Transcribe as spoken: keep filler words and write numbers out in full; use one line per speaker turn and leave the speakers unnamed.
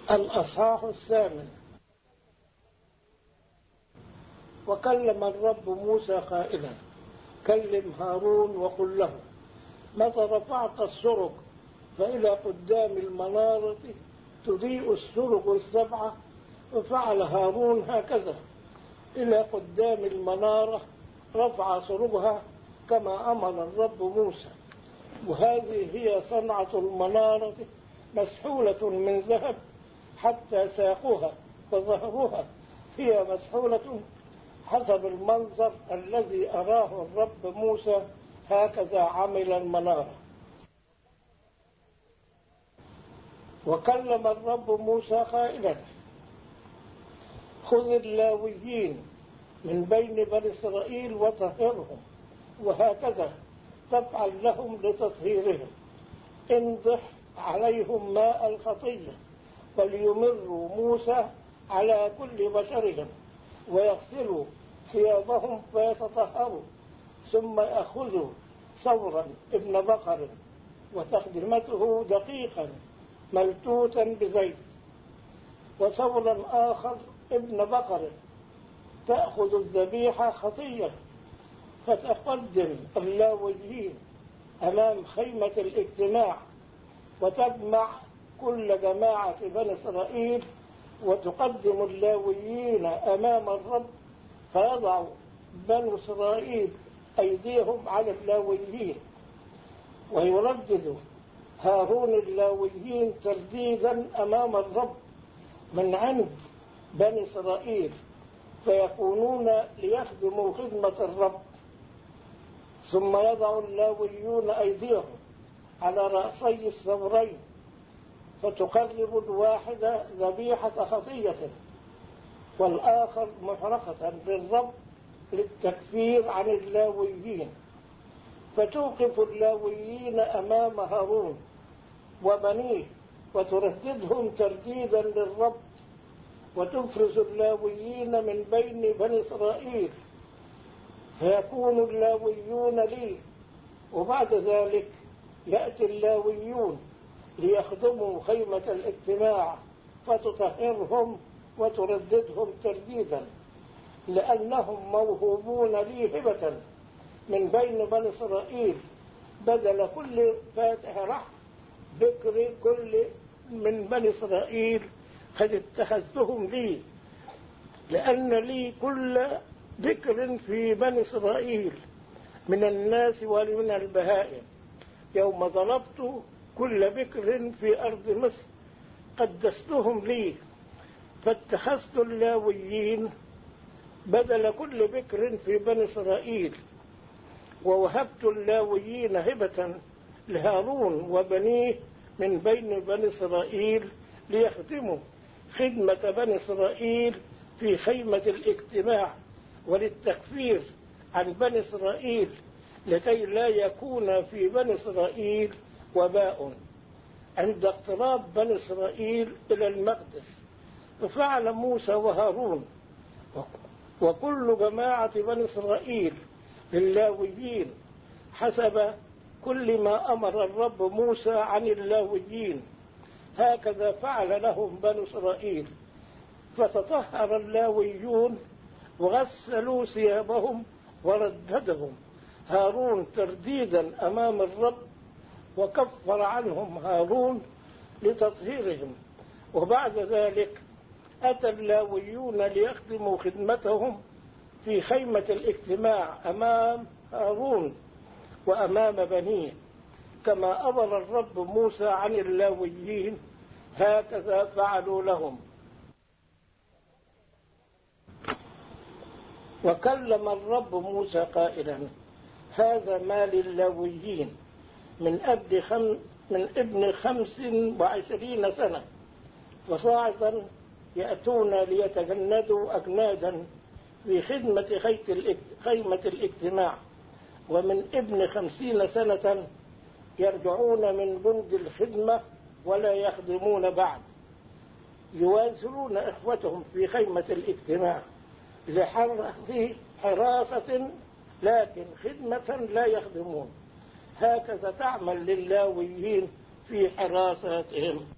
الأصحاح الثامن. وكلم الرب موسى قائلا: كلم هارون وقل له: متى رفعت السرج فإلى قدام المنارة تضيء السرج السبعة، وفعل هارون هكذا إلى قدام المنارة، رفع سرجها كما أمر الرب موسى. وهذه هي صنعة المنارة، مسحولة من ذهب حتى ساقها وظهرها هي مسحولة حسب المنظر الذي أراه الرب موسى، هكذا عمل المنارة. وكلم الرب موسى قائلا: خذ اللاويين من بين بني إسرائيل وطهرهم، وهكذا تفعل لهم لتطهيرهم. انضح عليهم ماء الخطية، وليمروا موسى على كل بشرهم، ويغسلوا ثيابهم فيتطهروا، ثم يأخذوا ثورا ابن بقر وتقدمته دقيقا ملتوتا بزيت، وثورا آخر ابن بقر. تأخذ الذبيحة خطية، فتقدم اللاويين أمام خيمة الاجتماع، وتجمع كل جماعة بني إسرائيل، وتقدم اللاويين أمام الرب، فيضع بني إسرائيل أيديهم على اللاويين، ويردد هارون اللاويين ترديدا أمام الرب من عند بني إسرائيل، فيكونون ليخدموا خدمة الرب. ثم يضع اللاويون أيديهم على رأسي الثورين، فتقرب الواحدة ذبيحة خطية والآخر محرقة للرب للتكفير عن اللاويين. فتوقف اللاويين أمام هارون وبنيه، وترددهم ترديدا للرب، وتفرز اللاويين من بين بني إسرائيل، فيكون اللاويون لي. وبعد ذلك يأتي اللاويون ليخدموا خيمة الاجتماع، فتطهرهم وترددهم ترديدا، لأنهم موهوبون لي هبة من بين بني إسرائيل، بدل كل فاتح رحم بكر كل من بني إسرائيل قد اتخذتهم لي، لأن لي كل بكر في بني إسرائيل من الناس ومن البهائم. يوم ضربت كل بكر في أرض مصر قدستهم لي، فاتخذت اللاويين بدل كل بكر في بني إسرائيل، ووهبت اللاويين هبة لهارون وبنيه من بين بني إسرائيل، ليخدموا خدمة بني إسرائيل في خيمة الاجتماع، وللتكفير عن بني إسرائيل، لكي لا يكون في بني إسرائيل وباء عند اقتراب بني إسرائيل إلى المقدس. ففعل موسى وهارون وكل جماعة بني إسرائيل للاويين حسب كل ما أمر الرب موسى عن اللاويين، هكذا فعل لهم بني إسرائيل. فتطهر اللاويون وغسلوا ثيابهم، ورددهم هارون ترديدا أمام الرب، وكفر عنهم هارون لتطهيرهم. وبعد ذلك أتى اللاويون ليخدموا خدمتهم في خيمة الاجتماع أمام هارون وأمام بنيه، كما أمر الرب موسى عن اللاويين، هكذا فعلوا لهم. وكلم الرب موسى قائلا: هذا ما للاويين من ابن خم من ابن خمس وعشرين سنة فصاعدا، يأتون ليتجندوا أجنادا في خدمة خيمة الاجتماع، ومن ابن خمسين سنة يرجعون من جند الخدمة ولا يخدمون بعد، يواصلون إخوتهم في خيمة الاجتماع لحراسة لكن خدمة لا يخدمون. هكذا تعمل للاويين في حراستهم.